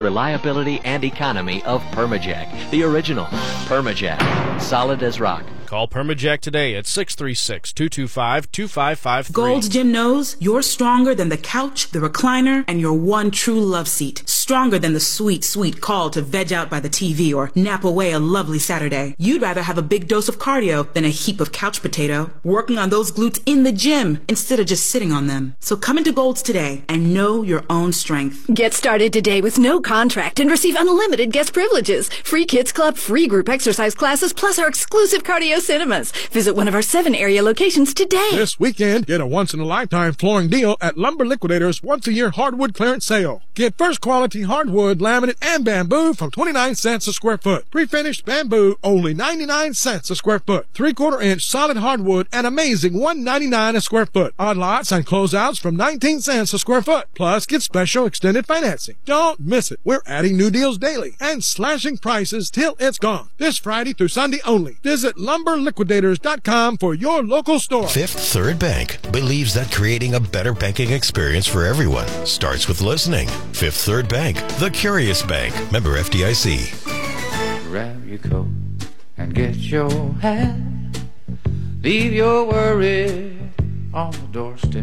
reliability, and economy of Permajack, the original Permajack, solid as rock. Call Permajack today at 636-225-2553. Gold's Gym knows you're stronger than the couch, the recliner, and your one true love seat. Stronger than the sweet, sweet call to veg out by the TV or nap away a lovely Saturday. You'd rather have a big dose of cardio than a heap of couch potato. Working on those glutes in the gym instead of just sitting on them. So come into Gold's today and know your own strength. Get started today with no contract and receive unlimited guest privileges. Free kids club, free group exercise classes, plus our exclusive cardio cinemas. Visit one of our 7 area locations today. This weekend, get a once-in-a-lifetime flooring deal at Lumber Liquidators' once-a-year hardwood clearance sale. Get first-quality hardwood, laminate, and bamboo from 29 cents a square foot. Pre-finished bamboo, only 99 cents a square foot. 3/4-inch solid hardwood, an amazing $1.99 a square foot. Odd lots and closeouts from 19 cents a square foot. Plus, get special extended financing. Don't miss it. We're adding new deals daily and slashing prices till it's gone. This Friday through Sunday only. Visit LumberLiquidators.com for your local store. Fifth Third Bank believes that creating a better banking experience for everyone starts with listening. Fifth Third Bank, the curious bank. Member FDIC. Grab your coat and get your hat. Leave your worries on the doorstep.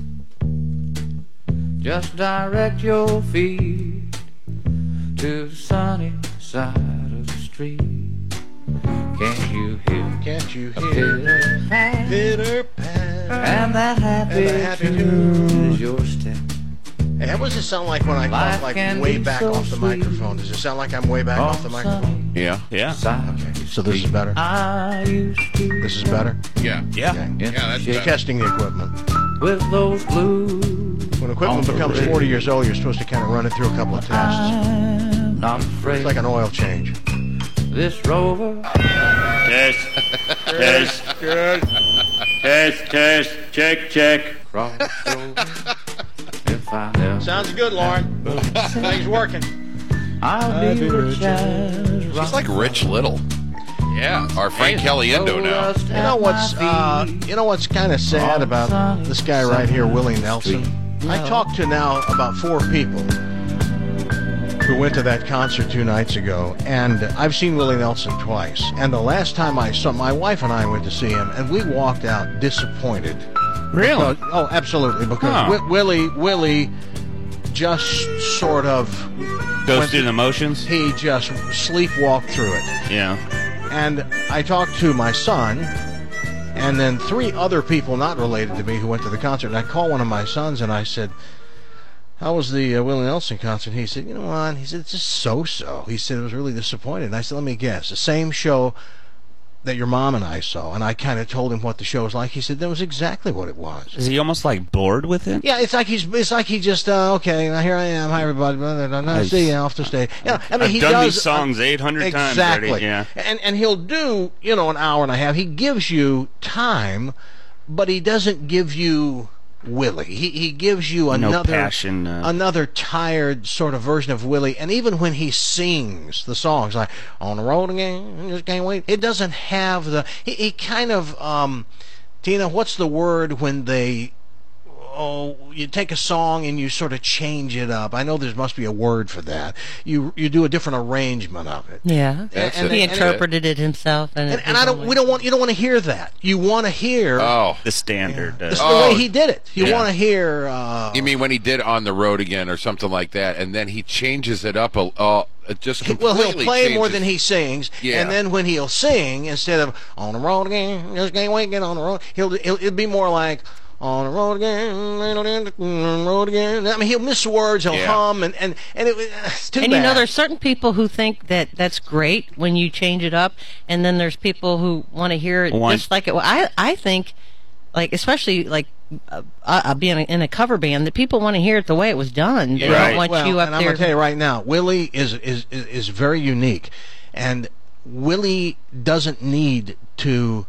Just direct your feet to the sunny side of the street. Can't you hear Pitter pat, and that happy tune is your step? Hey, how does it sound like when I talk like way back off the microphone? Does it sound like I'm way back off the microphone? Yeah. Okay, so this is better? This is better? Yeah. Okay. Yeah, that's better. Testing the equipment. With those blues. When equipment becomes 40 years old, you're supposed to kind of run it through a couple of tests. I'm not afraid. It's like an oil change. This rover. Test. Check. Cross over. If I never. Sounds good, Lauren. Things working. I'll be rich as He's like Rich Little. Yeah, our Frank Caliendo now. You know what's kind of sad about this guy right here, Willie Nelson? I talked to now about 4 people who went to that concert 2 nights ago, and I've seen Willie Nelson twice. And the last time I saw, my wife and I went to see him, and we walked out disappointed. Really? Oh, absolutely, because Willie just sort of goes through the motions. He just sleepwalked through it. Yeah. And I talked to my son, and then 3 other people not related to me who went to the concert. And I called one of my sons, and I said, "How was the Willie Nelson concert?" He said, "You know what?" He said, "It's just so-so." He said, "It was really disappointed." And I said, "Let me guess. The same show that your mom and I saw." And I kind of told him what the show was like. He said, "That was exactly what it was." Is he almost like bored with it? Yeah, it's like he just okay. Now here I am. Hi everybody. See you off the stage. You know, I mean, I've done these songs 800 times already. Yeah. And he'll do an hour and a half. He gives you time, but he doesn't give you Willie. He gives you another passion, another tired sort of version of Willie. And even when he sings the songs like "On the Road Again," "Just Can't Wait," it doesn't have the. He kind of Tina, what's the word when they? Oh, you take a song and you sort of change it up. I know there must be a word for that. You do a different arrangement of it. Yeah, he interpreted it himself, and you don't want to hear that. You want to hear the standard. It's the way he did it. You want to hear. You mean when he did "On the Road Again" or something like that, and then he changes it up just completely. Well, he'll play more than he sings, yeah. And then when he'll sing, instead of "On the Road Again," "Just Can't Wait," "Get on the Road," it'll be more like "On the road again, road again." I mean, he'll miss words, he'll hum, and it's too bad. And you know, there's certain people who think that that's great when you change it up, and then there's people who want to hear it just like it. Well, I think, like, especially like being in a cover band, that people want to hear it the way it was done. They don't want you up and there. I'm going to tell you right now, Willie is very unique, and Willie doesn't need to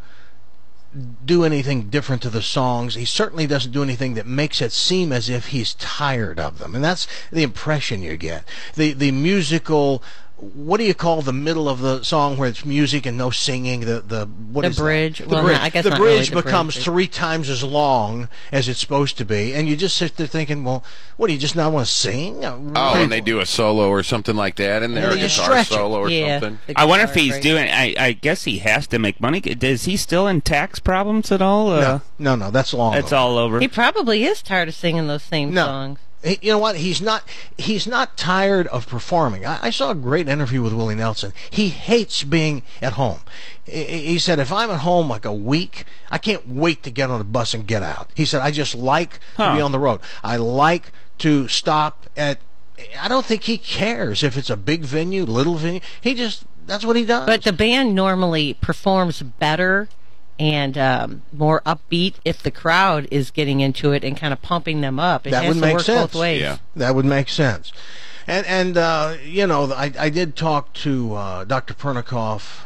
do anything different to the songs. He certainly doesn't do anything that makes it seem as if he's tired of them, and that's the impression you get. The musical what do you call the middle of the song where it's music and no singing? The bridge. The well, bridge. I guess the not bridge really becomes bridge. 3 times as long as it's supposed to be, and you just sit there thinking, well, what do you just not want to sing? And they do a solo or something like that in there, a guitar solo or something. I wonder if he's doing. I guess he has to make money. Is he still in tax problems at all? No, that's long. It's all over. He probably is tired of singing those same songs. You know what? He's not tired of performing. I saw a great interview with Willie Nelson. He hates being at home. He said, if I'm at home like a week, I can't wait to get on a bus and get out. He said, I just like to be on the road. I like to stop at... I don't think he cares if it's a big venue, little venue. That's what he does. But the band normally performs better and more upbeat if the crowd is getting into it and kind of pumping them up. It has to work both ways. Yeah. That would make sense. And you know, I did talk to Dr. Pernikoff,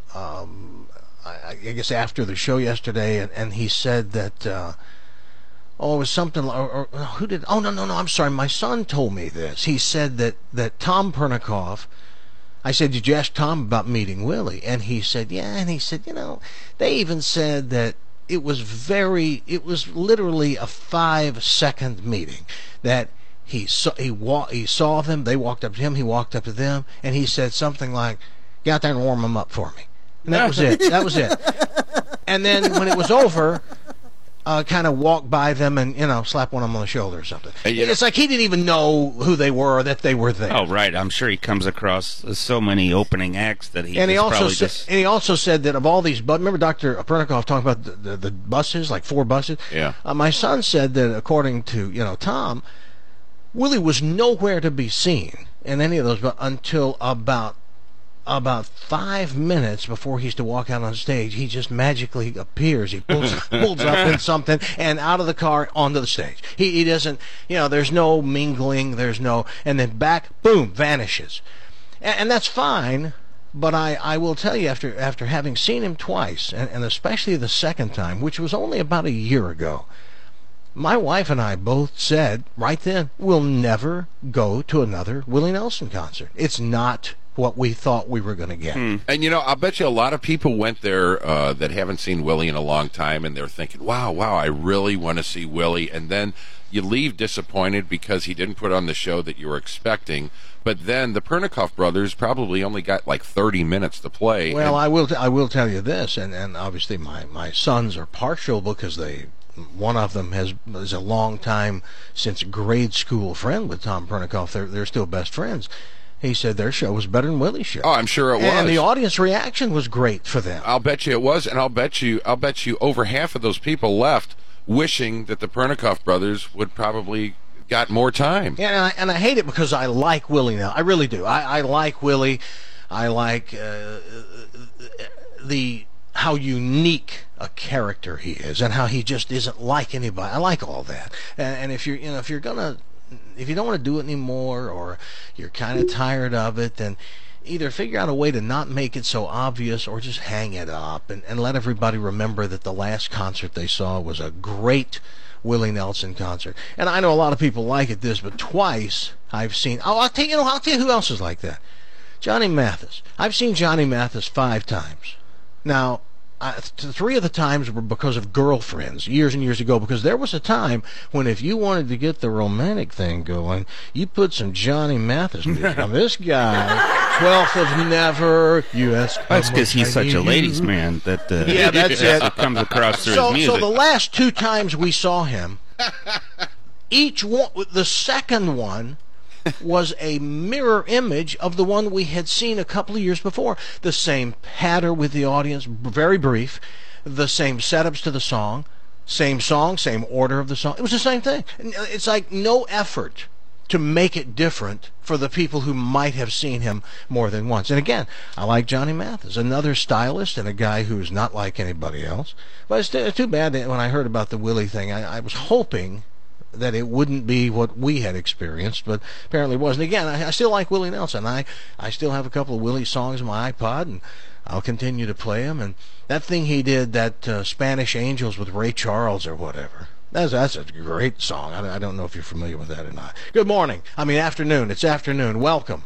I guess after the show yesterday, and he said that, it was something, or who did, no, I'm sorry, my son told me this. He said that Tom Pernikoff, I said, did you ask Tom about meeting Willie? And he said, yeah. And he said, you know, they even said that it was literally a 5-second meeting. That he saw them, they walked up to him, he walked up to them, and he said something like, get out there and warm them up for me. And that was it. That was it. And then when it was over, kind of walk by them and, you know, slap one of them on the shoulder or something. It's like he didn't even know who they were or that they were there. Oh, right. I'm sure he comes across so many opening acts that he also said that of all these, remember Dr. Pernikoff talking about the buses, like 4 buses? Yeah. My son said that according to, you know, Tom, Willie was nowhere to be seen in any of those, but until about 5 minutes before he's to walk out on stage, he just magically appears. He pulls up in something and out of the car onto the stage. He doesn't, you know, there's no mingling, and then back, boom, vanishes. And that's fine, but I will tell you, after having seen him twice, and especially the second time, which was only about a year ago, my wife and I both said right then, we'll never go to another Willie Nelson concert. It's not what we thought we were going to get. And, you know, I'll bet you a lot of people went there that haven't seen Willie in a long time, and they're thinking, wow, I really want to see Willie. And then you leave disappointed because he didn't put on the show that you were expecting. But then the Pernikoff brothers probably only got like 30 minutes to play. Well, I will tell you this, and obviously my sons are partial because one of them is a long time since grade school friend with Tom Pernikoff. They're still best friends. He said their show was better than Willie's show. Oh, I'm sure it was. And the audience reaction was great for them. I'll bet you it was, and I'll bet you over half of those people left wishing that the Pernikoff brothers would probably got more time. Yeah, and I hate it because I like Willie now. I really do. I like Willie. I like how unique a character he is, and how he just isn't like anybody. I like all that. And if you don't want to do it anymore, or you're kind of tired of it, then either figure out a way to not make it so obvious, or just hang it up and let everybody remember that the last concert they saw was a great Willie Nelson concert. And I know a lot of people like it but twice I've seen. I'll tell you who else is like that. Johnny Mathis. I've seen Johnny Mathis 5 times. Now, 3 of the times were because of girlfriends years and years ago, because there was a time when if you wanted to get the romantic thing going, you put some Johnny Mathis music on. This guy, 12th of Never, U.S. That's because he's such a ladies' man that yeah, that's it. Comes across through his music. So the last 2 times we saw him, each one, the second one was a mirror image of the one we had seen a couple of years before. The same patter with the audience, very brief, the same setups to the song, same order of the song. It was the same thing. It's like no effort to make it different for the people who might have seen him more than once. And again, I like Johnny Mathis, another stylist and a guy who's not like anybody else. But it's too bad that when I heard about the Willie thing, I was hoping that it wouldn't be what we had experienced, but apparently it wasn't. Again, I still like Willie Nelson. I still have a couple of Willie songs on my iPod, and I'll continue to play them. And that thing he did, that Spanish Angels with Ray Charles or whatever, that's a great song. I don't know if you're familiar with that or not. Good morning. Afternoon. It's afternoon. Welcome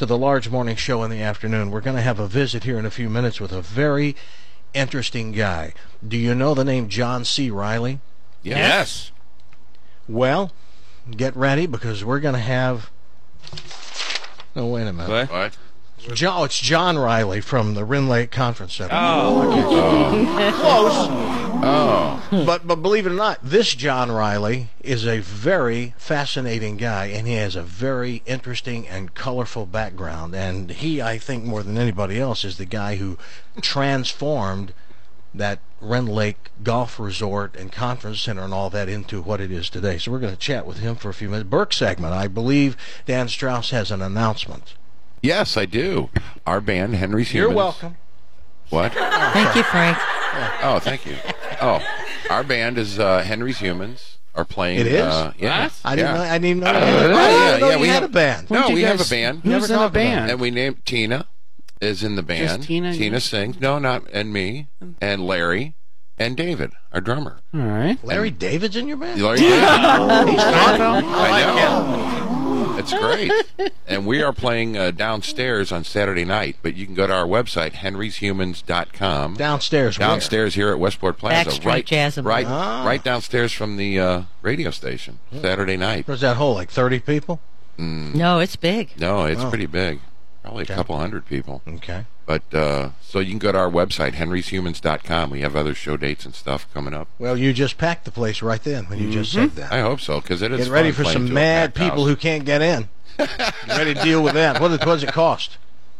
to the Large Morning Show in the afternoon. We're going to have a visit here in a few minutes with a very interesting guy. Do you know the name John C. Reilly? Yes. Well, get ready because we're going to have... No, wait a minute. What? It's John Riley from the Wren Lake Conference Center. Oh. Close. But believe it or not, this John Riley is a very fascinating guy, and he has a very interesting and colorful background. And he, I think, more than anybody else, is the guy who transformed that Wren Lake Golf Resort and Conference Center and all that into what it is today. So we're going to chat with him for a few minutes. Burke segment. I believe Dan Strauss has an announcement. Yes, I do. Our band, Henry's Humans. You're welcome. What? Thank you, Frank. Oh, thank you. Oh, our band is Henry's Humans are playing. It is? Yeah. I didn't even know. We had have a band. No, we have a band. Who's in a band? And we named Tina is in the band. Just Tina? Tina sings. No, not and me and Larry and David, our drummer. All right. Larry David's in your band? Larry David. He's fun. I know. It's great. And we are playing downstairs on Saturday night, but you can go to our website, henryshumans.com. Downstairs where? Downstairs here at Westport Plaza. Backstreet Jazz and right downstairs from the radio station, Saturday night. Where's that hole, like 30 people? No, it's big. No, it's pretty big. Probably a couple hundred people. Okay. But so you can go to our website, henryshumans.com. We have other show dates and stuff coming up. Well, you just packed the place right then when you just said that. I hope so, because it is Get ready fun for playing some to a mad packed people house. who can't get in. Get ready to deal with that. What does it cost?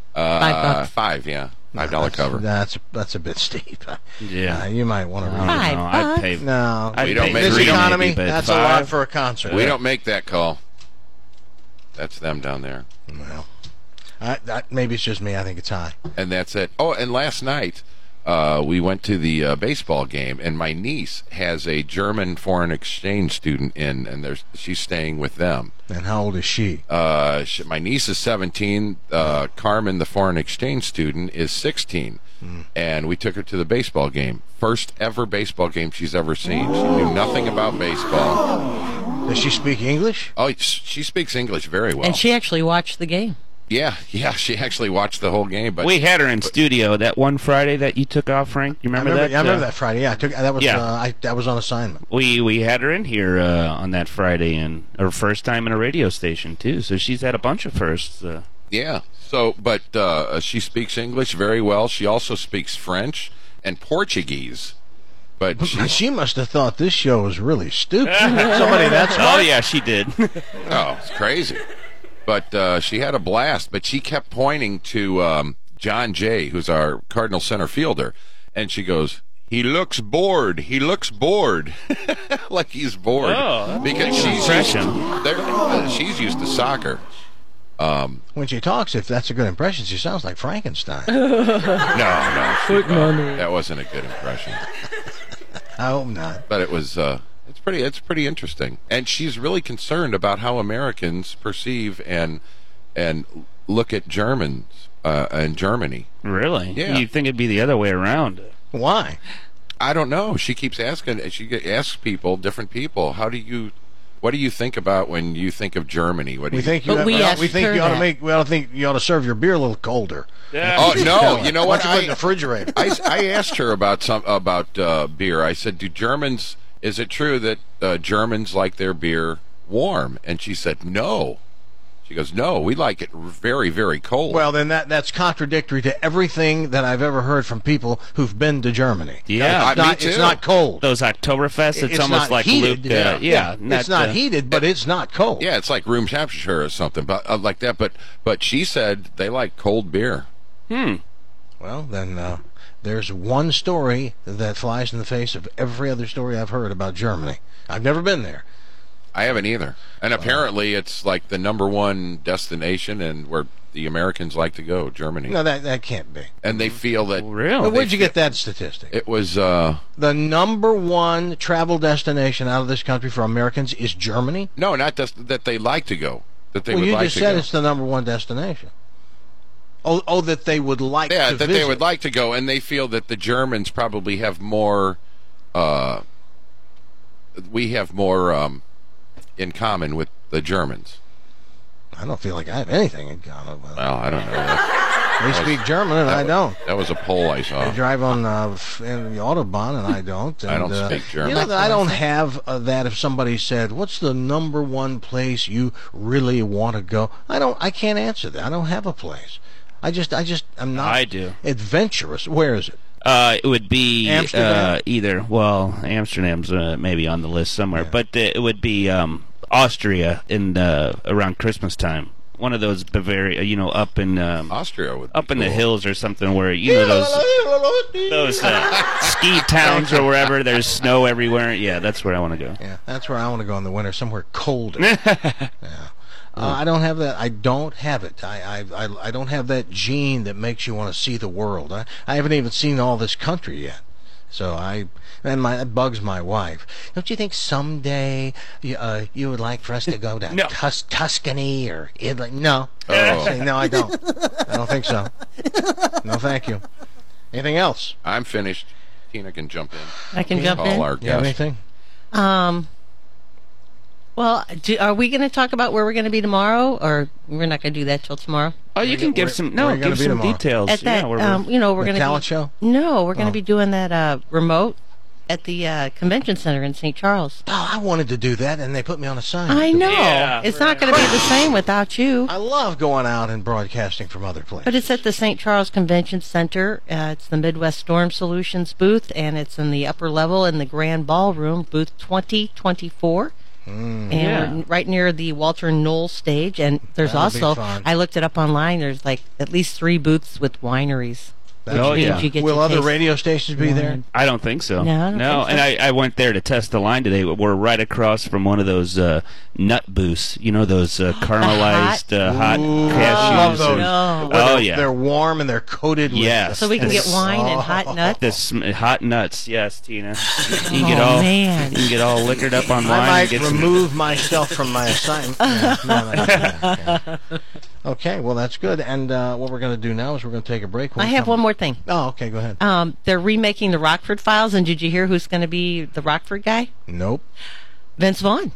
$5. $5, yeah. $5 cover. That's a bit steep. Yeah. You might want to read $5. I'd pay. No. I'd We don't pay make This $3 economy, maybe, but that's a $5? lot for a concert. We don't make that call. That's them down there. Well, maybe it's just me. I think it's high. And that's it. Oh, and last night we went to the baseball game, and my niece has a German foreign exchange student in, and she's staying with them. And how old is she? My niece is 17. Carmen, the foreign exchange student, is 16. And we took her to the baseball game. First ever baseball game she's ever seen. She knew nothing about baseball. Does she speak English? Oh, she speaks English very well. And she actually watched the game. Yeah, she actually watched the whole game. But We had her in studio that one Friday that you took off, Frank. You remember that? I remember that Friday. Yeah, that was Yeah. that was on assignment. We had her in here on that Friday, and her first time in a radio station too. So she's had a bunch of firsts. Yeah. So, but she speaks English very well. She also speaks French and Portuguese. But She must have thought this show was really stupid. Somebody that's Oh yeah, she did. oh, it's crazy. But she had a blast. But she kept pointing to John Jay, who's our Cardinal center fielder, and she goes, "He looks bored. He looks bored," like he's bored because she's used to soccer. When she talks, if that's a good impression, she sounds like Frankenstein. No, that wasn't a good impression. I hope not. But it was. It's pretty interesting, and she's really concerned about how Americans perceive and look at Germans and Germany. Really? Yeah. You'd think it'd be the other way around. Why? I don't know. She keeps asking. She asks people, different people, what do you think about when you think of Germany? What do you think? We think you ought to serve your beer a little colder. Yeah. Oh no! You know what? Why don't you put it in the refrigerator. I asked her about beer. I said, "Do Germans? Is it true that Germans like their beer warm?" And she said, "No." She goes, "No, we like it very, very cold." Well, then that's contradictory to everything that I've ever heard from people who've been to Germany. Yeah, me too. It's not cold. Those Oktoberfests, it's almost not like heated. Luke. It's not heated, but it's not cold. Yeah, it's like room temperature or something, but like that. But she said they like cold beer. Well, then there's one story that flies in the face of every other story I've heard about Germany. I've never been there. I haven't either. And apparently it's like the number one destination and where the Americans like to go, Germany. No, that can't be. And they feel that... Really? Where'd you get that statistic? It was... the number one travel destination out of this country for Americans is Germany? No, not that they like to go. That they would you like just to said go. it's the number one destination. Oh, that they would like to that visit. they would like to go, and they feel that the Germans probably have more... we have more... in common with the Germans. I don't feel like I have anything in common with them. Well, I don't know. They speak German, and I don't. That was a poll I saw. They drive on in the Autobahn, and I don't. And, I don't speak German. You know, I don't have that. If somebody said, "What's the number one place you really want to go?" I can't answer that. I don't have a place. I'm not. I do. Adventurous. Where is it? It would be Amsterdam? either. Well, Amsterdam's maybe on the list somewhere, but it would be Austria in around Christmas time. One of those Bavaria, up in Austria would be up in the cool. hills or something where those ski towns or wherever there's snow everywhere. Yeah, that's where I want to go. Yeah, that's where I want to go in the winter, somewhere colder. Yeah. I don't have that. I don't have it. I don't have that gene that makes you want to see the world. I haven't even seen all this country yet. So that bugs my wife. Don't you think someday you would like for us to go to Tuscany or Italy? No. Oh. No, I don't. I don't think so. No, thank you. Anything else? I'm finished. Tina can jump in. I can jump in. Call our You have guest. anything? Well, are we going to talk about where we're going to be tomorrow, or we're not going to do that till tomorrow? Oh, you can give some where are you gonna give be some tomorrow? details. At that, we're The going to talent show? No, we're going to be doing that remote at the convention center in St. Charles. Oh, I wanted to do that, and they put me on assignment. I know. Yeah. It's not going to be the same without you. I love going out and broadcasting from other places. But it's at the St. Charles Convention Center. It's the Midwest Storm Solutions booth, and it's in the upper level in the Grand Ballroom, booth 2024. And we're right near the Walter Knoll stage. And there's That'll be also, fun. I looked it up online, there's like at least 3 booths with wineries. That'll be yeah. fun. You get Will to other taste radio stations be there? I don't think so. No, I don't think so. And I went there to test the line today. We're right across from one of those nut booths. You know, those caramelized hot Ooh, cashews. I love those. No. Where Oh, they're, yeah. They're warm and they're coated with... Yes. So we can get wine and hot nuts? Hot nuts, yes, Tina. You can get Oh, all man. you can get all liquored up on wine. I might and get some- remove myself from my assignment. Yeah. Okay, well, that's good. And what we're going to do now is we're going to take a break. I have one more thing. Oh, okay, go ahead. They're remaking the Rockford Files, and did you hear who's going to be the Rockford guy? Nope. Vince Vaughn.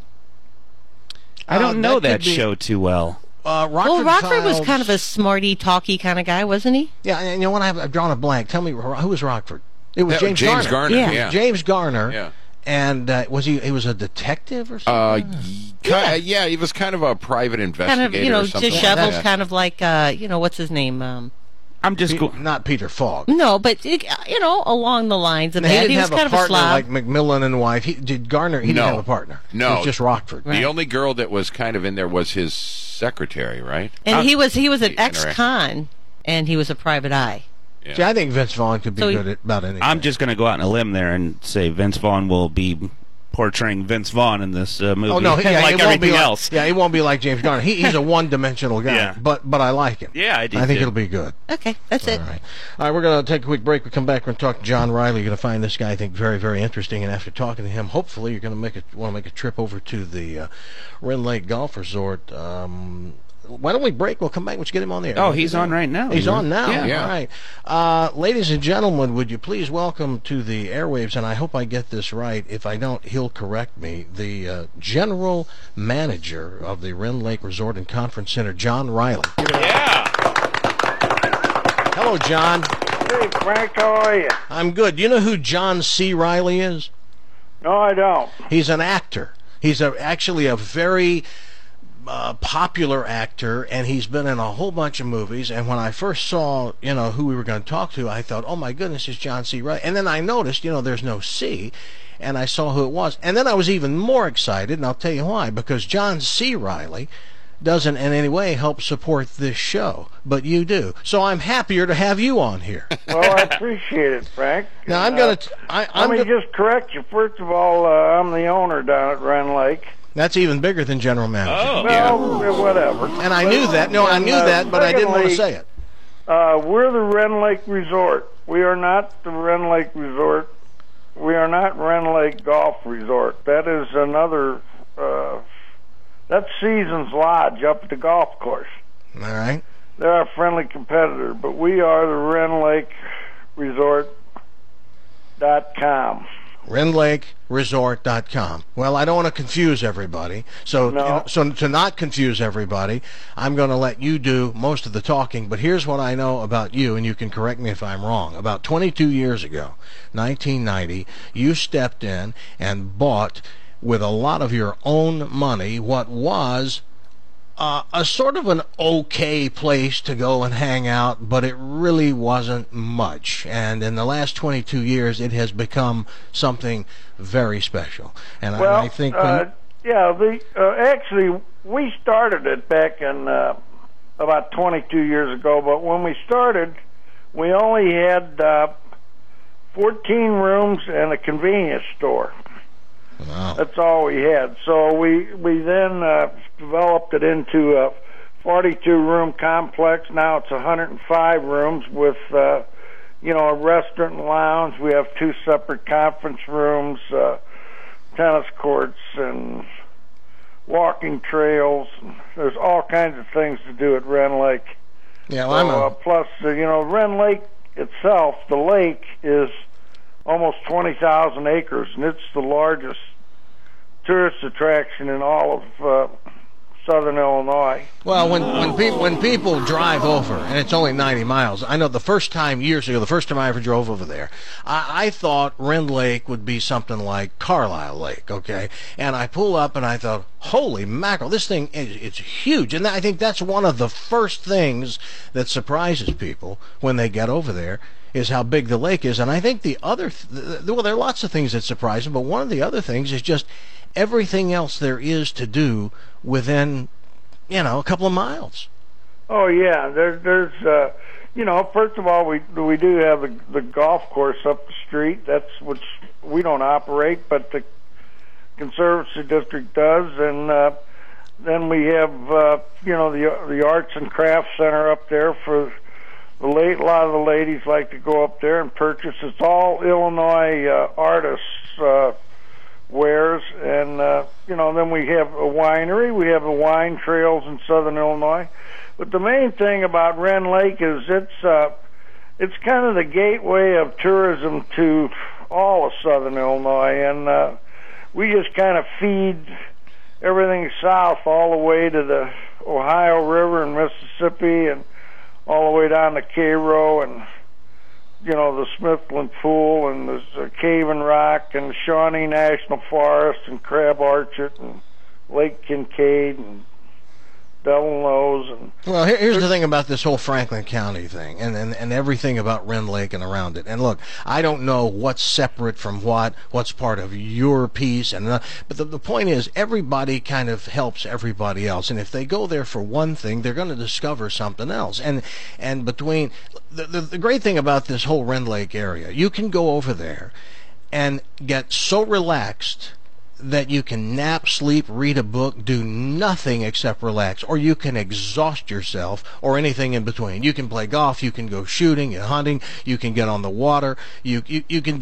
I don't know that could be- show too well. Rockford was Files- kind of a smarty, talky kind of guy, wasn't he? Yeah, and you know what? I've drawn a blank. Tell me, who was Rockford? It was James Garner. Yeah. James Garner. Yeah. And was he was a detective or something? Yeah, he was kind of a private investigator Kind of, or something disheveled, like that. kind of like, what's his name? I'm just Not Peter Falk. No, but, along the lines of And he that. didn't He was have kind a of a partner slob. like Macmillan and wife. He didn't have a partner. No. It was just Rockford. The only girl that was kind of in there was his secretary, right? And he was an Interesting. ex-con, and he was a private eye. Yeah. See, I think Vince Vaughn could be So good at about anything. I'm just going to go out on a limb there and say Vince Vaughn will be portraying Vince Vaughn in this movie. Oh no, like he won't be everything like, else. Yeah, he won't be like James Garner. He's a one-dimensional guy. Yeah. But I like him. Yeah, I do. I think too. it'll be good. Okay, that's it. All right, we're going to take a quick break. We come back. We're going to talk to John Riley. You're going to find this guy, I think, very, very interesting. And after talking to him, hopefully you're going to want to make a trip over to the Wren Lake Golf Resort. Why don't we break? We'll come back. Let's get him on the air. Oh, he's on right now. He's on now. Yeah. All right. Ladies and gentlemen, would you please welcome to the airwaves, and I hope I get this right. If I don't, he'll correct me. The general manager of the Wren Lake Resort and Conference Center, John Riley. Yeah. Hello, John. Hey, Frank, how are you? I'm good. Do you know who John C. Riley is? No, I don't. He's an actor. He's actually a very popular actor, and he's been in a whole bunch of movies. And when I first saw, who we were going to talk to, I thought, oh my goodness, it's John C. Riley. And then I noticed, there's no C, and I saw who it was. And then I was even more excited, and I'll tell you why. Because John C. Riley doesn't in any way help support this show, but you do. So I'm happier to have you on here. Well, I appreciate it, Frank. Now I'm going to. Let me just correct you. First of all, I'm the owner down at Wren Lake. That's even bigger than general manager. Oh, Well, whatever. And I knew that. No, I knew that, but I didn't want to say it. We're the Wren Lake Resort. We are not the Wren Lake Resort. We are not Wren Lake Golf Resort. That is another. That's Seasons Lodge up at the golf course. All right. They're our friendly competitor, but we are the Wren Lake Resort.com. RenLakeResort.com. Well, I don't want to confuse everybody, so to not confuse everybody, I'm going to let you do most of the talking, but here's what I know about you, and you can correct me if I'm wrong. About 22 years ago, 1990, you stepped in and bought, with a lot of your own money, what was a sort of an okay place to go and hang out, but it really wasn't much. And in the last 22 years, it has become something very special. And I think... actually, we started it back in about 22 years ago, but when we started, we only had 14 rooms and a convenience store. Wow. That's all we had. So we then developed it into a 42-room complex. Now it's 105 rooms with, a restaurant and lounge. We have 2 separate conference rooms, tennis courts, and walking trails. There's all kinds of things to do at Wren Lake. Yeah, well, plus, Wren Lake itself, the lake is almost 20,000 acres, and it's the largest tourist attraction in all of southern Illinois. Well, when people drive over, and it's only 90 miles, I know the first time years ago, the first time I ever drove over there, I thought Wren Lake would be something like Carlisle Lake, okay? And I pull up and I thought, holy mackerel, this thing it's huge. And I think that's one of the first things that surprises people when they get over there, is how big the lake is. And I think the other, well, there are lots of things that surprise them, but one of the other things is just everything else there is to do within, a couple of miles. Oh yeah, there's first of all, we do have the golf course up the street. That's which we don't operate, but the Conservancy District does, and then we have the Arts and Crafts Center up there for a lot of the ladies like to go up there and purchase. It's all Illinois artists' wares, and then we have a winery. We have the wine trails in southern Illinois. But the main thing about Wren Lake is it's kind of the gateway of tourism to all of southern Illinois, and we just kind of feed everything south all the way to the Ohio River and Mississippi, and all the way down to Cairo, and the Smithland Pool, and there's Cave and Rock, and Shawnee National Forest, and Crab Orchard, and Lake Kincaid, and Devil Nose. And well, here's the thing about this whole Franklin County thing, and everything about Wren Lake and around it. And look, I don't know what's separate from what's part of your piece, but the point is, everybody kind of helps everybody else. And if they go there for one thing, they're going to discover something else. And between the great thing about this whole Wren Lake area, you can go over there and get so relaxed that you can nap, sleep, read a book, do nothing except relax, or you can exhaust yourself, or anything in between. You can play golf, you can go shooting and hunting, you can get on the water, you can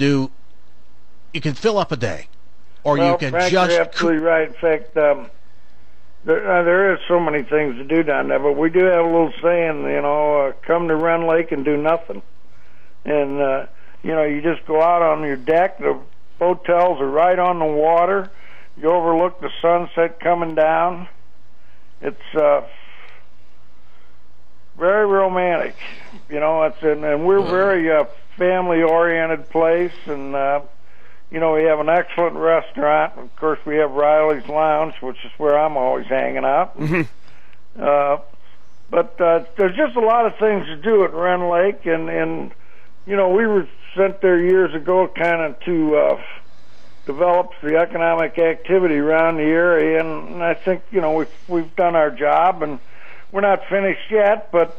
fill up a day, or you can Frank, just... You're absolutely right. In fact, there is so many things to do down there, but we do have a little saying, come to Wren Lake and do nothing. And, you just go out on your deck. The hotels are right on the water. You overlook the sunset coming down. It's very romantic. And we're very family-oriented place, and we have an excellent restaurant. Of course, we have Riley's Lounge, which is where I'm always hanging out. Mm-hmm. But there's just a lot of things to do at Wren Lake, and we were sent there years ago kind of to develop the economic activity around the area, and I think we've done our job, and we're not finished yet, but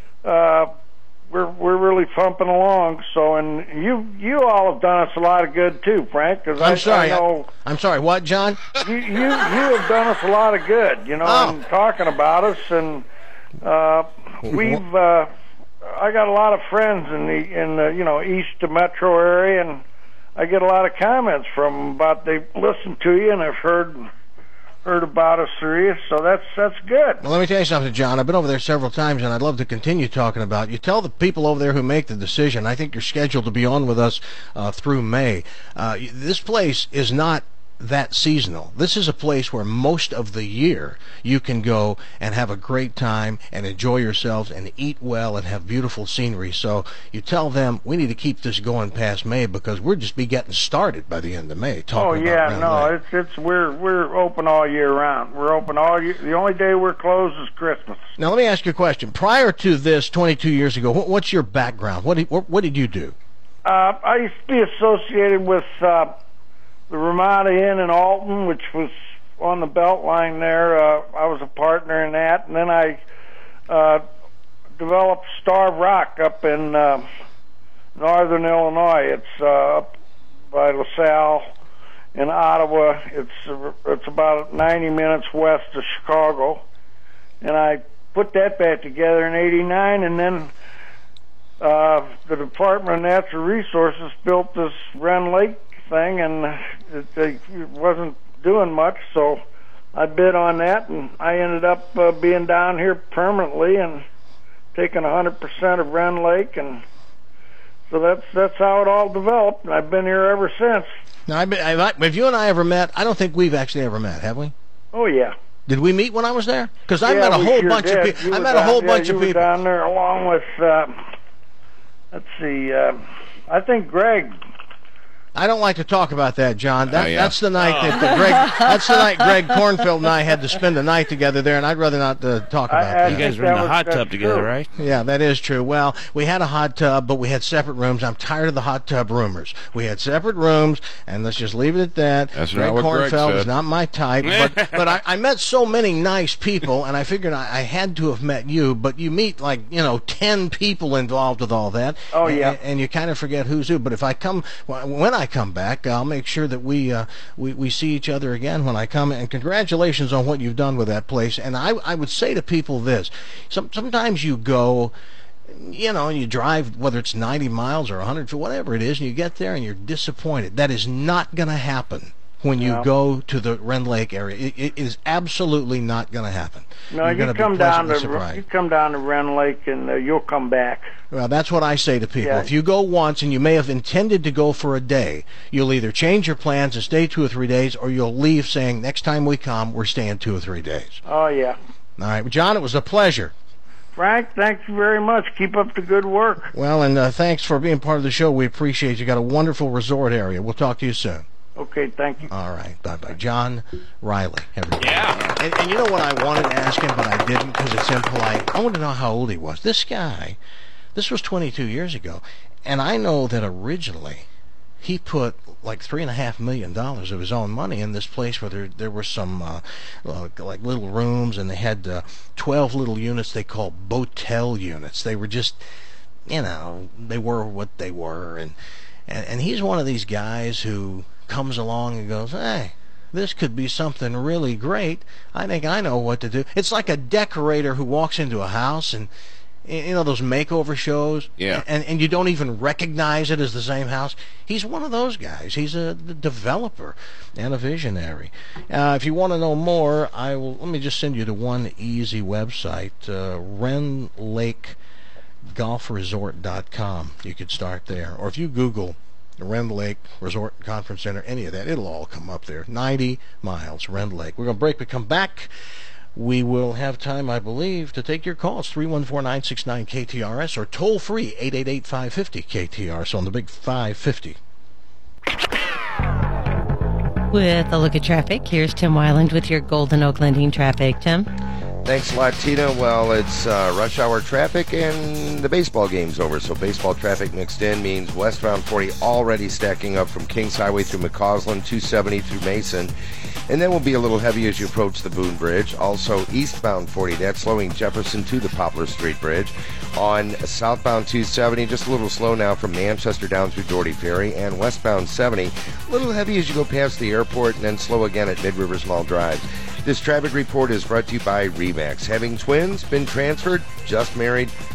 we're really pumping along. So, and you all have done us a lot of good too, Frank. Because I'm sorry. I know I'm sorry. What, John? You have done us a lot of good. And talking about us, and we've. I got a lot of friends in the east metro area, and I get a lot of comments from them about they've listened to you and I've heard heard about us through you, so that's good. Well, let me tell you something, John. I've been over there several times, and I'd love to continue talking about it. You tell the people over there who make the decision. I think you're scheduled to be on with us through May. This place is not that seasonal. This is a place where most of the year you can go and have a great time and enjoy yourselves and eat well and have beautiful scenery. So you tell them we need to keep this going past May because we'll just be getting started by the end of May. We're open all year round. We're open all year. The only day we're closed is Christmas. Now let me ask you a question. Prior to this, 22 years ago, what's your background? What did you do? I used to be associated with the Ramada Inn in Alton, which was on the Beltline there. I was a partner in that, and then I developed Starved Rock up in northern Illinois. It's up by LaSalle in Ottawa. It's about 90 minutes west of Chicago, and I put that back together in '89, and then the Department of Natural Resources built this Wren Lake thing, and it wasn't doing much, so I bid on that, and I ended up being down here permanently and taking 100% of Wren Lake, and so that's how it all developed, and I've been here ever since. Now, have you and I ever met? I don't think we've actually ever met, have we? Oh yeah. Did we meet when I was there? Because I met a whole bunch of people. I met a whole bunch of people down there, along with let's see, I think Greg. I don't like to talk about that, John. That's the night that's the night Greg Kornfeld and I had to spend the night together there, and I'd rather not talk about that. You guys were in the hot tub together, right? Yeah, that is true. Well, we had a hot tub, but we had separate rooms. I'm tired of the hot tub rumors. We had separate rooms, and let's just leave it at that. That's Greg not what Greg Kornfeld said. is not my type, but I met so many nice people, and I figured I had to have met you, but you meet 10 people involved with all that. Oh, yeah. And you kind of forget who's who. But when I come back, I'll make sure that we see each other again when I come. And congratulations on what you've done with that place. And I would say to people this: sometimes you go, and you drive, whether it's 90 miles or 100, whatever it is, and you get there and you're disappointed. That is not going to happen when you go to the Wren Lake area. It is absolutely not going to happen. No, you come down to Wren Lake and you'll come back. Well, that's what I say to people. Yeah. If you go once and you may have intended to go for a day, you'll either change your plans and stay 2 or 3 days, or you'll leave saying, next time we come, we're staying 2 or 3 days. Oh, yeah. All right. John, it was a pleasure. Frank, thank you very much. Keep up the good work. Well, and thanks for being part of the show. We appreciate you. Got a wonderful resort area. We'll talk to you soon. Okay, thank you. All right, bye-bye. John Riley, everybody. Yeah. And you know what I wanted to ask him, but I didn't because it's impolite? I wanted to know how old he was. This guy, this was 22 years ago, and I know that originally he put like $3.5 million of his own money in this place where there were some like little rooms, and they had 12 little units they called Botel units. They were just, they were what they were, and he's one of these guys who comes along and goes, hey, this could be something really great. I think I know what to do. It's like a decorator who walks into a house and, those makeover shows, and you don't even recognize it as the same house. He's one of those guys. He's a developer and a visionary. If you want to know more, let me just send you to one easy website, WrenLakeGolfResort.com. You could start there. Or if you Google the Wren Lake Resort Conference Center, any of that, it'll all come up there. 90 miles, Wren Lake. We're going to break. We come back. We will have time, I believe, to take your calls, 314-969-KTRS, or toll-free, 888-550-KTRS on the big 550. With a look at traffic, here's Tim Weiland with your Golden Oak Lending traffic. Tim? Thanks a lot, Tina. Well, it's rush hour traffic and the baseball game's over, so baseball traffic mixed in means westbound 40 already stacking up from Kings Highway through McCausland, 270 through Mason, and then will be a little heavy as you approach the Boone Bridge. Also, eastbound 40, that's slowing Jefferson to the Poplar Street Bridge. On southbound 270, just a little slow now from Manchester down through Doherty Ferry, and westbound 70, a little heavy as you go past the airport, and then slow again at Mid-River Small Drive. This traffic report is brought to you by RE/MAX. Having twins, been transferred, just married,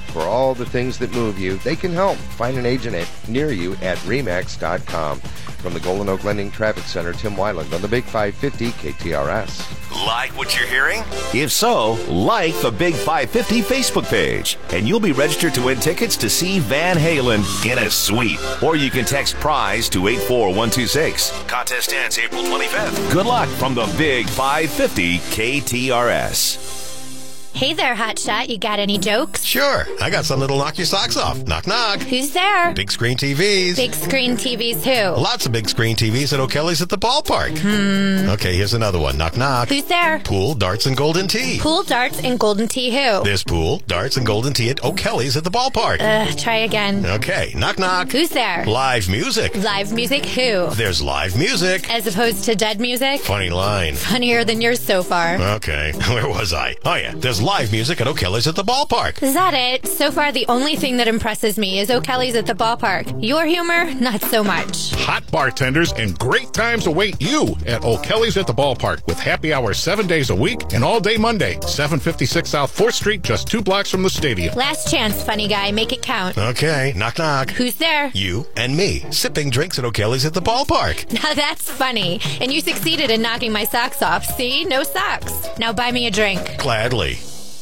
For all the things that move you, they can help. Find an agent near you at RE/MAX.com. From the Golden Oak Lending Traffic Center, Tim Weiland on the Big 550 KTRS. Like what you're hearing? If so, like the Big 550 Facebook page, and you'll be registered to win tickets to see Van Halen in a suite. Or you can text PRIZE to 84126. Contest ends April 25th. Good luck from the Big 550 KTRS. Hey there, Hotshot. You got any jokes? Sure. I got some that'll knock your socks off. Knock, knock. Who's there? Big screen TVs. Big screen TVs who? Lots of big screen TVs at O'Kelly's at the ballpark. Okay, here's another one. Knock, knock. Who's there? Pool, darts, and golden tea. Pool, darts, and golden tea who? There's pool, darts, and golden tea at O'Kelly's at the ballpark. Try again. Okay, knock, knock. Who's there? Live music. Live music who? There's live music. As opposed to dead music? Funny line. Funnier than yours so far. Okay, where was I? Oh yeah, there's live music at O'Kelly's at the ballpark. Is that it? So far, the only thing that impresses me is O'Kelly's at the ballpark. Your humor, not so much. Hot bartenders and great times await you at O'Kelly's at the ballpark with happy hour 7 days a week and all day Monday. 756 South 4th Street, just 2 blocks from the stadium. Last chance, funny guy. Make it count. Okay, knock, knock. Who's there? You and me, sipping drinks at O'Kelly's at the ballpark. Now that's funny. And you succeeded in knocking my socks off. See? No socks. Now buy me a drink. Gladly.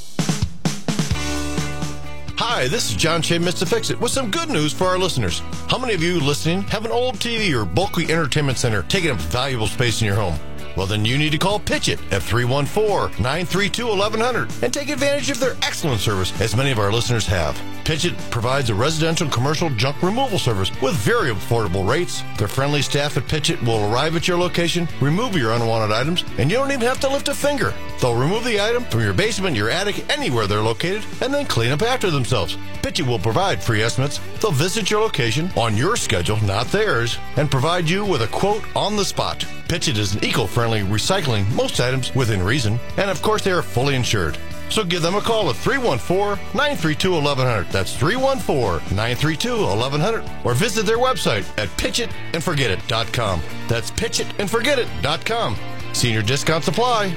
Hi, this is John Shea, Mr. Fix-It, with some good news for our listeners. How many of you listening have an old TV or bulky entertainment center taking up valuable space in your home? Well, then you need to call Pitch It at 314-932-1100 and take advantage of their excellent service, as many of our listeners have. Pitch It provides a residential and commercial junk removal service with very affordable rates. Their friendly staff at Pitch It will arrive at your location, remove your unwanted items, and you don't even have to lift a finger. They'll remove the item from your basement, your attic, anywhere they're located, and then clean up after themselves. Pitch It will provide free estimates. They'll visit your location on your schedule, not theirs, and provide you with a quote on the spot. Pitch It is an eco-friendly recycling most items within reason, and of course they are fully insured. So give them a call at 314-932-1100. That's 314-932-1100. Or visit their website at pitchitandforgetit.com. That's pitchitandforgetit.com. Senior discounts apply.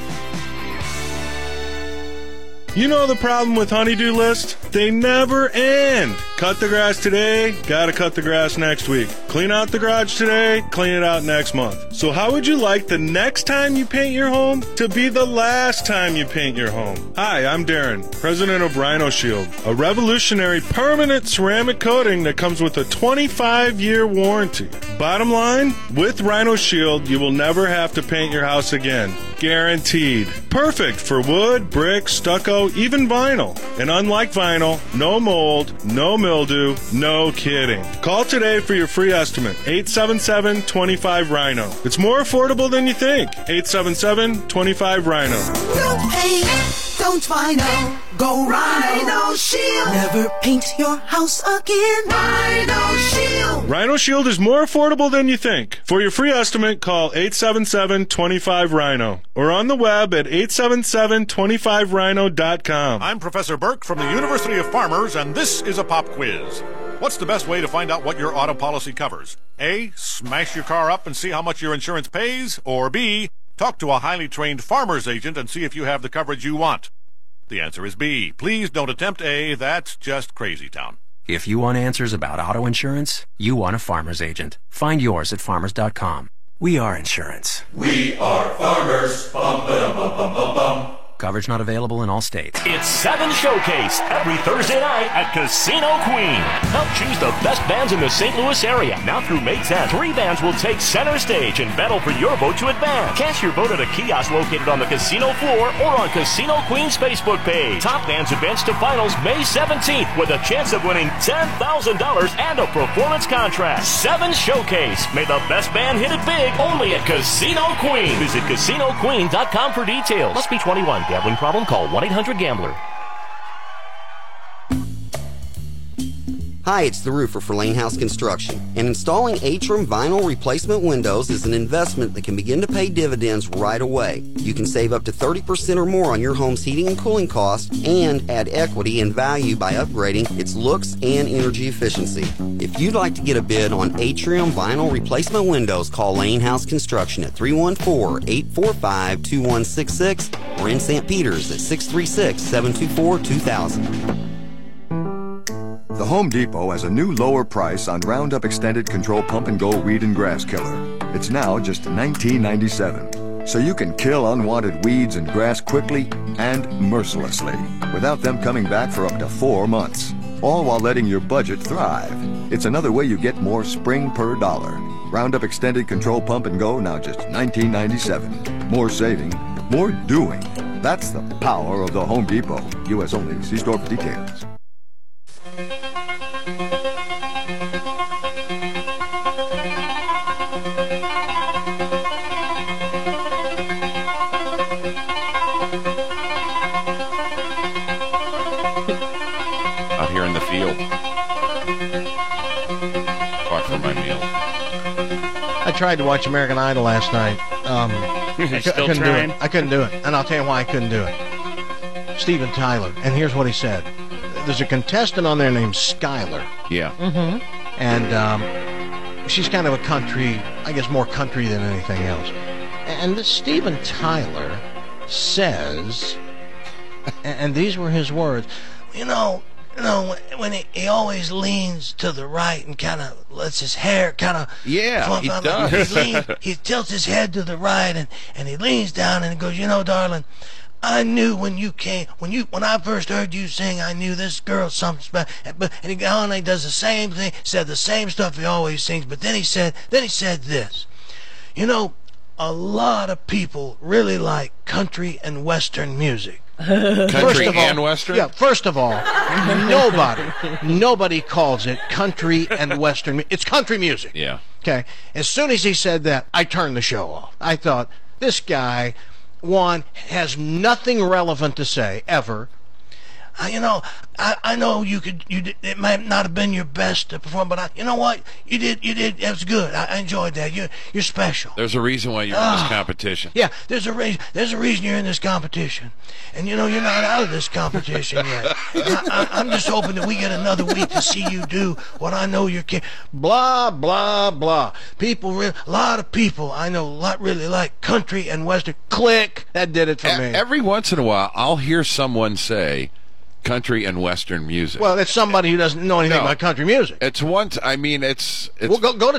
You know the problem with honeydew lists? They never end. Cut the grass today, gotta cut the grass next week. Clean out the garage today, clean it out next month. So how would you like the next time you paint your home to be the last time you paint your home? Hi, I'm Darren, president of Rhino Shield, a revolutionary permanent ceramic coating that comes with a 25-year warranty. Bottom line, with Rhino Shield, you will never have to paint your house again. Guaranteed. Perfect for wood, brick, stucco, even vinyl. And unlike vinyl, no mold, no mildew, no kidding. Call today for your free estimate. 877-25-RHINO. It's more affordable than you think. 877-25-RHINO. Don't paint, don't vinyl. Go Rhino Shield. Never paint your house again. Rhino Shield. Rhino Shield is more affordable than you think. For your free estimate, call 877-25-RHINO or on the web at 877-25rhino.com. I'm Professor Burke from the University of Farmers, and this is a pop quiz. What's the best way to find out what your auto policy covers? A, smash your car up and see how much your insurance pays, or B, talk to a highly trained farmer's agent and see if you have the coverage you want. The answer is B. Please don't attempt A. That's just crazy town. If you want answers about auto insurance, you want a farmer's agent. Find yours at farmers.com. We are insurance. We are farmers. Bum, ba-dum, bum, bum, bum, bum. Coverage not available in all states. It's 7 Showcase every Thursday night at Casino Queen. Help choose the best bands in the St. Louis area. Now through May 10th, 3 bands will take center stage and battle for your vote to advance. Cast your vote at a kiosk located on the casino floor or on Casino Queen's Facebook page. Top bands advance to finals May 17th with a chance of winning $10,000 and a performance contract. 7 Showcase. May the best band hit it big only at Casino Queen. Visit CasinoQueen.com for details. Must be 21. Gambling problem? Call 1-800-GAMBLER. Hi, it's the roofer for Lane House Construction, and installing Atrium vinyl replacement windows is an investment that can begin to pay dividends right away. You can save up to 30% or more on your home's heating and cooling costs and add equity and value by upgrading its looks and energy efficiency. If you'd like to get a bid on Atrium vinyl replacement windows, call Lane House Construction at 314-845-2166 or in St. Peters at 636-724-2000. The Home Depot has a new lower price on Roundup Extended Control Pump and Go Weed and Grass Killer. It's now just $19.97. So you can kill unwanted weeds and grass quickly and mercilessly without them coming back for up to 4 months. All while letting your budget thrive. It's another way you get more spring per dollar. Roundup Extended Control Pump and Go, now just $19.97. More saving, more doing. That's the power of the Home Depot. U.S. only. See store for details. Out here in the field. Talk for my meal. I tried to watch American Idol last night. I couldn't do it. I couldn't do it. And I'll tell you why I couldn't do it. Steven Tyler. And here's what he said. There's a contestant on there named Skylar. Yeah. Mm-hmm. And she's kind of a country, I guess more country than anything else. And this Steven Tyler says, and these were his words, you know, when he always leans to the right and kind of lets his hair kind of he does. He tilts his head to the right and he leans down and he goes, you know, darling, I knew when I first heard you sing, I knew this girl's something special. And he goes on and he does the same thing, said the same stuff he always sings. But then he said this, you know, a lot of people really like country and Western music. Country and Western? Yeah, first of all, nobody calls it country and Western. It's country music. Yeah. Okay. As soon as he said that, I turned the show off. I thought, this guy, one, has nothing relevant to say, ever. You know, I know it might not have been your best to perform, but you know what? You did, it was good. I enjoyed that. You're special. There's a reason why you're in this competition. Yeah, there's a reason you're in this competition. And you know, you're not out of this competition yet. I'm just hoping that we get another week to see you do what I know you're capable. Blah, blah, blah. A lot of people I know really like country and Western. Click. That did it for me. Every once in a while, I'll hear someone say country and Western music. Well, it's somebody who doesn't know anything about country music. It's once. I mean, it's well, go to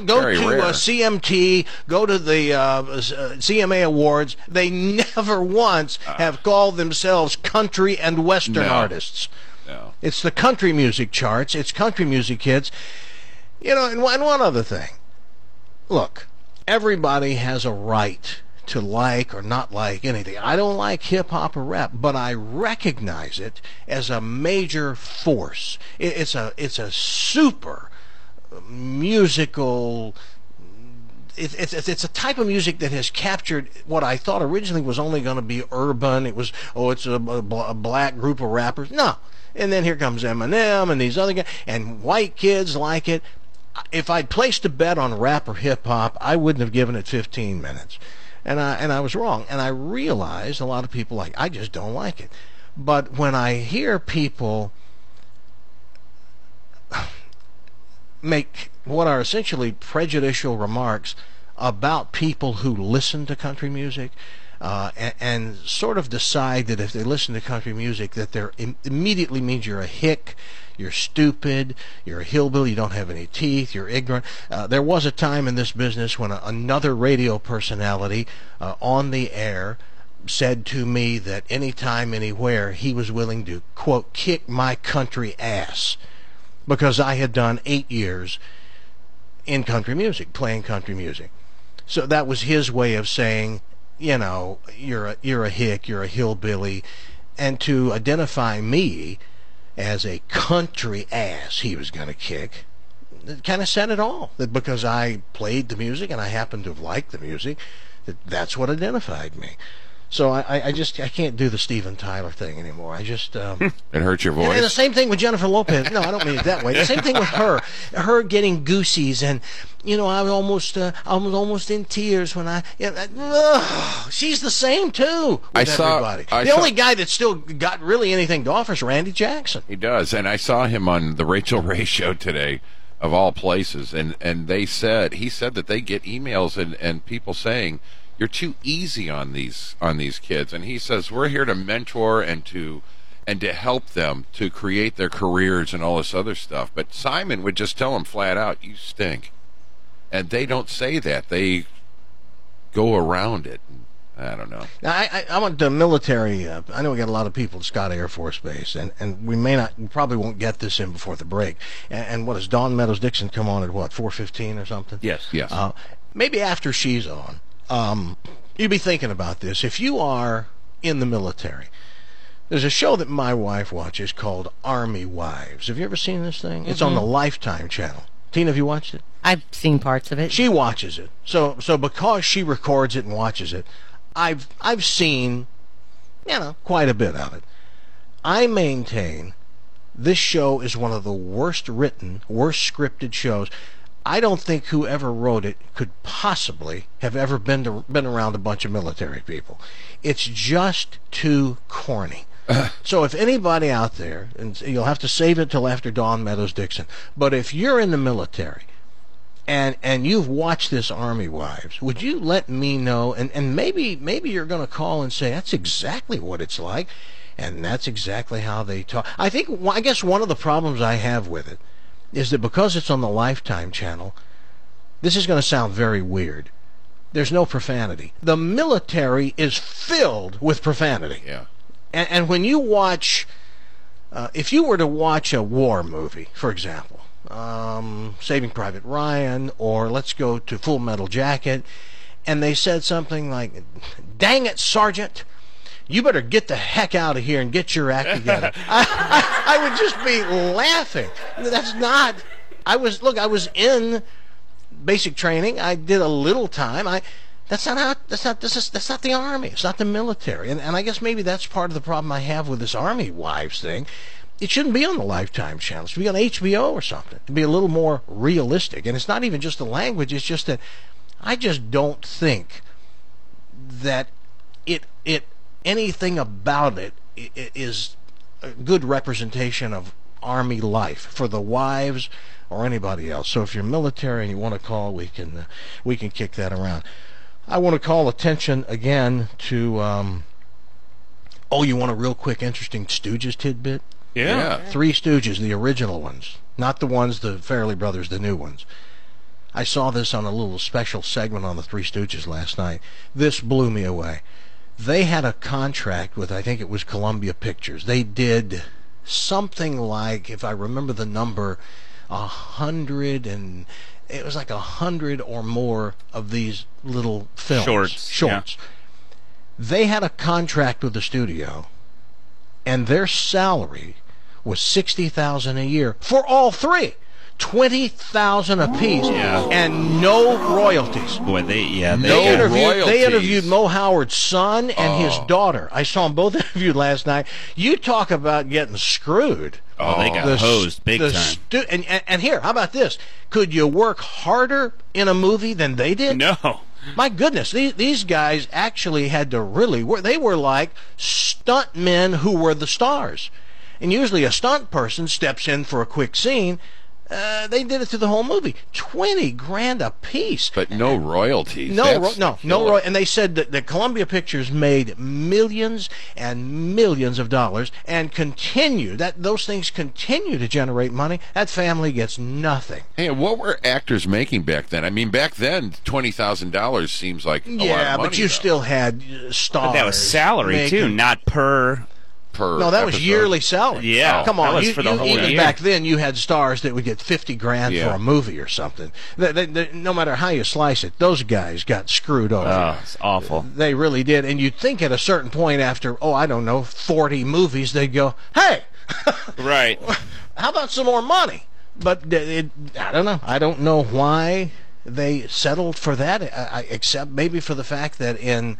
CMT, go to the CMA Awards. They never once have called themselves country and Western artists. No, it's the country music charts. It's country music hits. You know, and one other thing. Look, everybody has a right to like or not like anything. I don't like hip-hop or rap, but I recognize it as a major force. It's a super musical. It's a type of music that has captured what I thought originally was only going to be urban. It was, it's a black group of rappers. No. And then here comes Eminem and these other guys, and white kids like it. If I'd placed a bet on rap or hip-hop, I wouldn't have given it 15 minutes. And I was wrong. And I realized a lot of people I just don't like it. But when I hear people make what are essentially prejudicial remarks about people who listen to country music, and sort of decide that if they listen to country music that they're immediately means you're a hick, you're stupid, you're a hillbilly, you don't have any teeth, you're ignorant. There was a time in this business when another radio personality on the air said to me that anytime, anywhere, he was willing to, quote, kick my country ass, because I had done 8 years in country music, playing country music. So that was his way of saying, you know, you're a hick, you're a hillbilly, and to identify me as a country ass he was going to kick, it kind of said it all. That because I played the music and I happened to have liked the music, that's what identified me. So I can't do the Steven Tyler thing anymore. I just it hurts your voice. And the same thing with Jennifer Lopez. No, I don't mean it that way. The same thing with her getting goosies, and you know, I was almost in tears when she's the same too with everybody. The only guy that still got really anything to offer is Randy Jackson. He does, and I saw him on the Rachel Ray show today, of all places, and he said that they get emails and people saying, you're too easy on these kids, and he says we're here to mentor and to and to help them to create their careers and all this other stuff. But Simon would just tell them flat out, you stink. And they don't say that. They go around it. I don't know. Now, I want the military. I know we got a lot of people at Scott Air Force Base, and we probably won't get this in before the break. And what does Dawn Meadows Dixon come on at 4:15 or something? Yes. Maybe after she's on, you'd be thinking about this. If you are in the military, there's a show that my wife watches called Army Wives. Have you ever seen this thing? It's on the Lifetime channel. Tina, have you watched it? I've seen parts of it. She watches it. So because she records it and watches it, I've seen, quite a bit of it. I maintain this show is one of the worst written, worst scripted shows. I don't think whoever wrote it could possibly have ever been around a bunch of military people. It's just too corny. So if anybody out there, and you'll have to save it till after Dawn Meadows Dixon, but if you're in the military and you've watched this Army Wives, would you let me know? And maybe you're going to call and say that's exactly what it's like, and that's exactly how they talk. I guess one of the problems I have with it is that because it's on the Lifetime channel, this is going to sound very weird. There's no profanity. The military is filled with profanity. Yeah. And when you watch, if you were to watch a war movie, for example, Saving Private Ryan, or let's go to Full Metal Jacket, and they said something like, "Dang it, Sergeant, you better get the heck out of here and get your act together." I would just be laughing. That's not. I was in basic training. I did a little time. That's not the Army. It's not the military. And I guess maybe that's part of the problem I have with this Army Wives thing. It shouldn't be on the Lifetime channel. It should be on HBO or something to be a little more realistic. And it's not even just the language. It's just that I just don't think that anything about it is a good representation of Army life for the wives or anybody else. So if you're military and you want to call, we can kick that around. I want to call attention again to you want a real quick interesting Stooges tidbit? Yeah. Three Stooges, the original ones, not the ones, the Farrelly Brothers, the new ones. I saw this on a little special segment on the Three Stooges last night. This blew me away. They had a contract with, I think it was Columbia Pictures. They did something like, if I remember the number, 100 and it was like 100 or more of these little films. Shorts. Yeah. They had a contract with the studio, and their salary was $60,000 a year for all three. $20,000 apiece, and no royalties. Boy, they interviewed Mo Howard's son and his daughter. I saw them both interviewed last night. You talk about getting screwed. Oh, they got hosed big time. And here, how about this? Could you work harder in a movie than they did? No. My goodness, these guys actually had to really work. They were like stunt men who were the stars. And usually a stunt person steps in for a quick scene. They did it through the whole movie. $20,000 a piece. But no royalties. No. And they said that Columbia Pictures made millions and millions of dollars and those things continue to generate money. That family gets nothing. Hey, what were actors making back then? I mean, back then, $20,000 seems like a lot of money. Yeah, but you still had stars. But that was salary, too, not per... No, that was yearly salary. Yeah, come on. That was for the whole even year. Back then, you had stars that would get $50,000 for a movie or something. No matter how you slice it, those guys got screwed over. Oh, it's awful. They really did. And you'd think at a certain point after, 40 movies, they'd go, "Hey, right? How about some more money?" But I don't know. I don't know why they settled for that, except maybe for the fact that in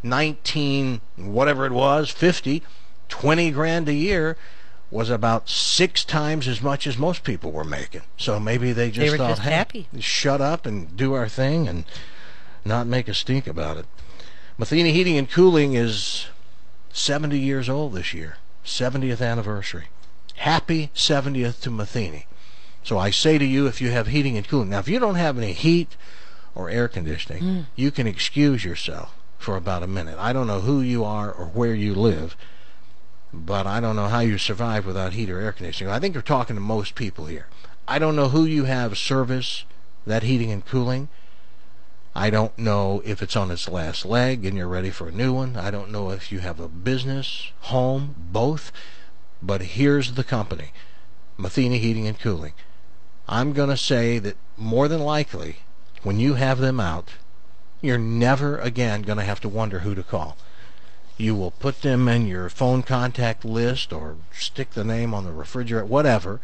50. $20,000 a year was about 6 times as much as most people were making. So maybe they were thought, just happy. Shut up and do our thing and not make a stink about it. Matheny Heating and Cooling is 70 years old this year. 70th anniversary. Happy 70th to Matheny. So I say to you, if you have heating and cooling, now if you don't have any heat or air conditioning, you can excuse yourself for about a minute. I don't know who you are or where you live. but I don't know how you survive without heat or air conditioning. I think you're talking to most people here. I don't know who you have service that heating and cooling. I don't know if it's on its last leg and you're ready for a new one. I don't know if you have a business, home, both. But here's the company, Matheny Heating and Cooling. I'm going to say that more than likely, when you have them out, you're never again going to have to wonder who to call. You will put them in your phone contact list or stick the name on the refrigerator, whatever.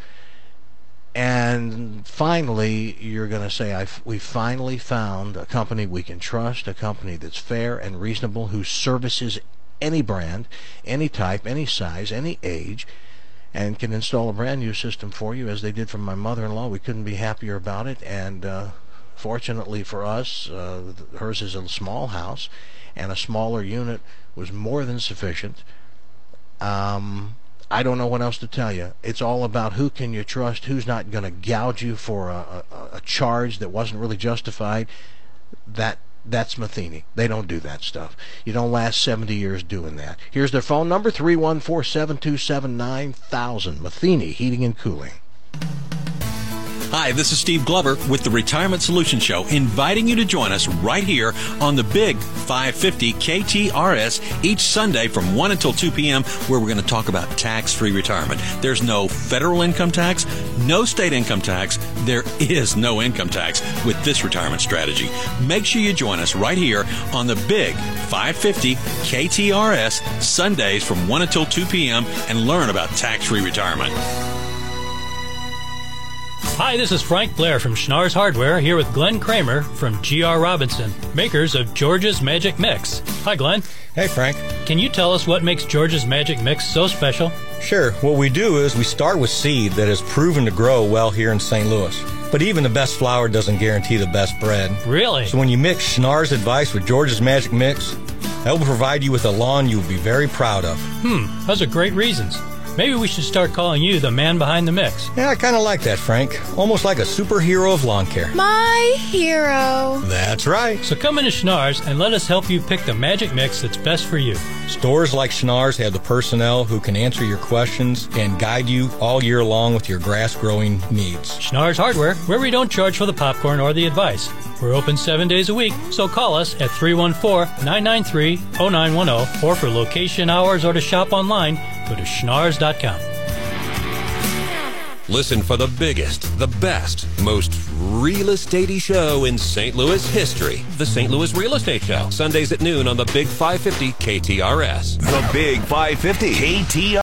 And finally, you're going to say, we finally found a company we can trust, a company that's fair and reasonable, who services any brand, any type, any size, any age, and can install a brand new system for you, as they did for my mother-in-law. We couldn't be happier about it, and fortunately for us, hers is a small house, and a smaller unit was more than sufficient. I don't know what else to tell you. It's all about who can you trust, who's not going to gouge you for a charge that wasn't really justified. That's Matheny. They don't do that stuff. You don't last 70 years doing that. Here's their phone number, 314-727-9000. Matheny Heating and Cooling. Hi, this is Steve Glover with the Retirement Solution Show, inviting you to join us right here on the Big 550 KTRS each Sunday from 1 until 2 p.m., where we're going to talk about tax-free retirement. There's no federal income tax, no state income tax. There is no income tax with this retirement strategy. Make sure you join us right here on the Big 550 KTRS Sundays from 1 until 2 p.m. and learn about tax-free retirement. Hi, this is Frank Blair from Schnarr's Hardware, here with Glenn Kramer from G.R. Robinson, makers of George's Magic Mix. Hi, Glenn. Hey, Frank. Can you tell us what makes George's Magic Mix so special? Sure. What we do is we start with seed that has proven to grow well here in St. Louis. But even the best flour doesn't guarantee the best bread. Really? So when you mix Schnarr's advice with George's Magic Mix, that will provide you with a lawn you'll be very proud of. Those are great reasons. Maybe we should start calling you the man behind the mix. Yeah, I kind of like that, Frank. Almost like a superhero of lawn care. My hero. That's right. So come into Schnarr's and let us help you pick the magic mix that's best for you. Stores like Schnarr's have the personnel who can answer your questions and guide you all year long with your grass-growing needs. Schnarr's Hardware, where we don't charge for the popcorn or the advice. We're open 7 days a week, so call us at 314-993-0910, or for location hours or to shop online, go to schnarrs.com. Listen for the biggest, the best, most real estate-y show in St. Louis history. The St. Louis Real Estate Show, Sundays at noon on the Big 550 KTRS. The Big 550 KTRS.